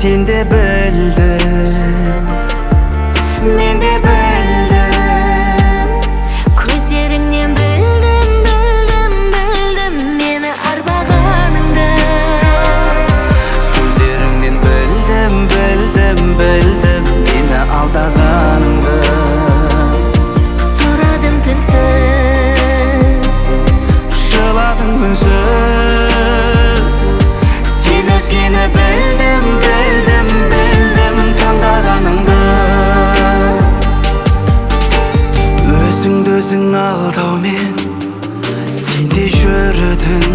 Sen de bildin, men de bildim. Gözlerinden bildim, bildim, bildim meni arbağanыңды. Sözlerinden bildim, bildim, bildim meni aldağanыңды. Soradım tinsiz, Жыладың үнсіз. Sen özgeni bildim, bildim, bildim tandағаныңды. Өзіңді өзің алдаумен сен де жүрдің.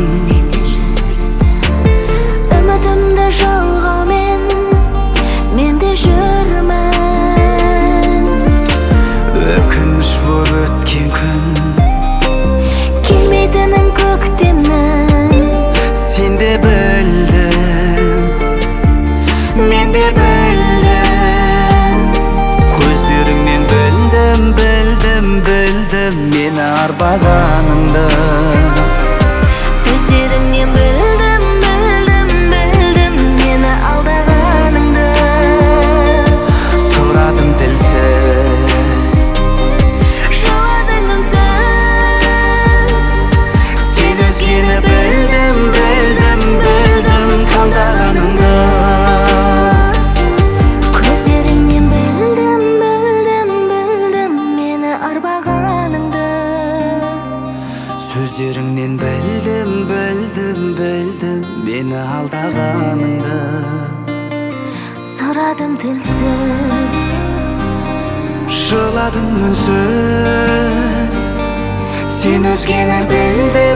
Үмітімді жалғаумен мен де жүрмін. Өкініш болып өткен күн, Келмейтінін көктемнің. сен де білдің, мен де білдім. Көздеріңнен білдім, білдім, білдім мені арбағаныңды. Сөздеріңнен білдім, білдім, білдім мені алдағаныңды. Сұрадым тілсіз, Жыладың үнсіз. сен өзгені білдім, білдім, білдім таңдағаныңды. Көздеріңнен білдім, білдім, білдім мені арбағаныңды. Сөздеріңнен білдім, білдім, білдім мені алдағаныңды. Сұрадым тілсіз, Жыладым үнсіз. Сен өзгені білдім,